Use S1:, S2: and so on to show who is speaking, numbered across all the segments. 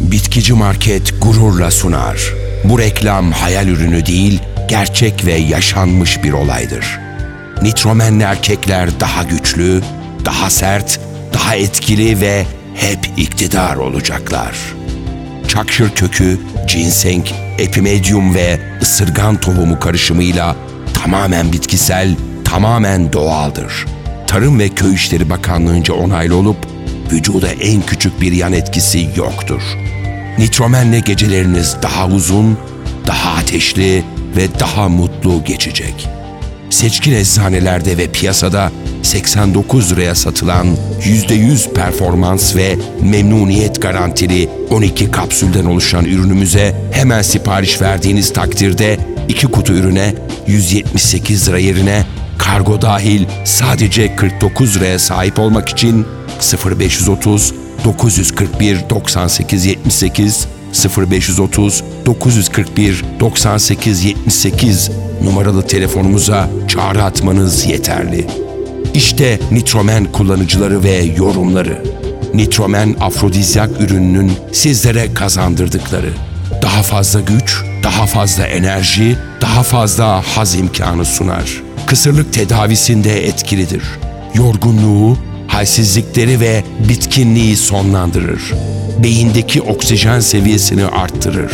S1: Bitkici Market gururla sunar. Bu reklam hayal ürünü değil, gerçek ve yaşanmış bir olaydır. Nitromenli erkekler daha güçlü, daha sert, daha etkili ve hep iktidar olacaklar. Çakşır kökü, ginseng, epimedium ve ısırgan tohumu karışımıyla tamamen bitkisel, tamamen doğaldır. Tarım ve Köy İşleri Bakanlığı'nca onaylı olup vücuda en küçük bir yan etkisi yoktur. Nitromenle geceleriniz daha uzun, daha ateşli ve daha mutlu geçecek. Seçkin eczanelerde ve piyasada 89 liraya satılan %100 performans ve memnuniyet garantili 12 kapsülden oluşan ürünümüze hemen sipariş verdiğiniz takdirde 2 kutu ürüne 178 lira yerine kargo dahil sadece 49 liraya sahip olmak için 0530 941 98 78 0530 941 98 78 numaralı telefonumuza çağrı atmanız yeterli. İşte Nitromen kullanıcıları ve yorumları. Nitromen afrodizyak ürününün sizlere kazandırdıkları. Daha fazla güç, daha fazla enerji, daha fazla haz imkanı sunar. Kısırlık tedavisinde etkilidir. Yorgunluğu, halsizlikleri ve bitkinliği sonlandırır. Beyindeki oksijen seviyesini arttırır.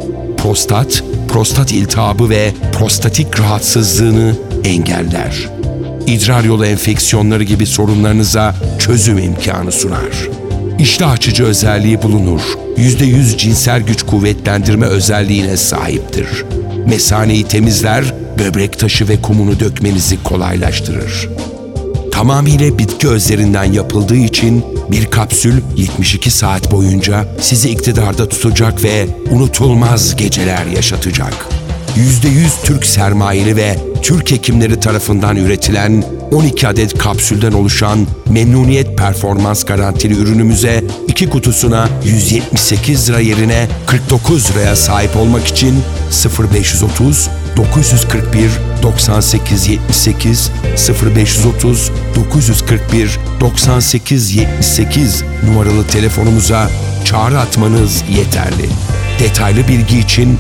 S1: Prostat iltihabı ve prostatik rahatsızlığını engeller. İdrar yolu enfeksiyonları gibi sorunlarınıza çözüm imkanı sunar. İştah açıcı özelliği bulunur. %100 cinsel güç kuvvetlendirme özelliğine sahiptir. Mesaneyi temizler, böbrek taşı ve kumunu dökmenizi kolaylaştırır. Tamamıyla bitki özlerinden yapıldığı için bir kapsül 72 saat boyunca sizi iktidarda tutacak ve unutulmaz geceler yaşatacak. %100 Türk sermayeli ve Türk hekimleri tarafından üretilen 12 adet kapsülden oluşan memnuniyet performans garantili ürünümüze 2 kutusuna 178 lira yerine 49 liraya sahip olmak için 0530 941 98 78 0530 941 98 78 numaralı telefonumuza çağrı atmanız yeterli. Detaylı bilgi için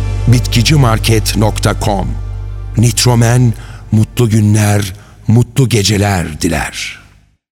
S1: bitkicimarket.com. Nitromen mutlu günler, mutlu geceler diler.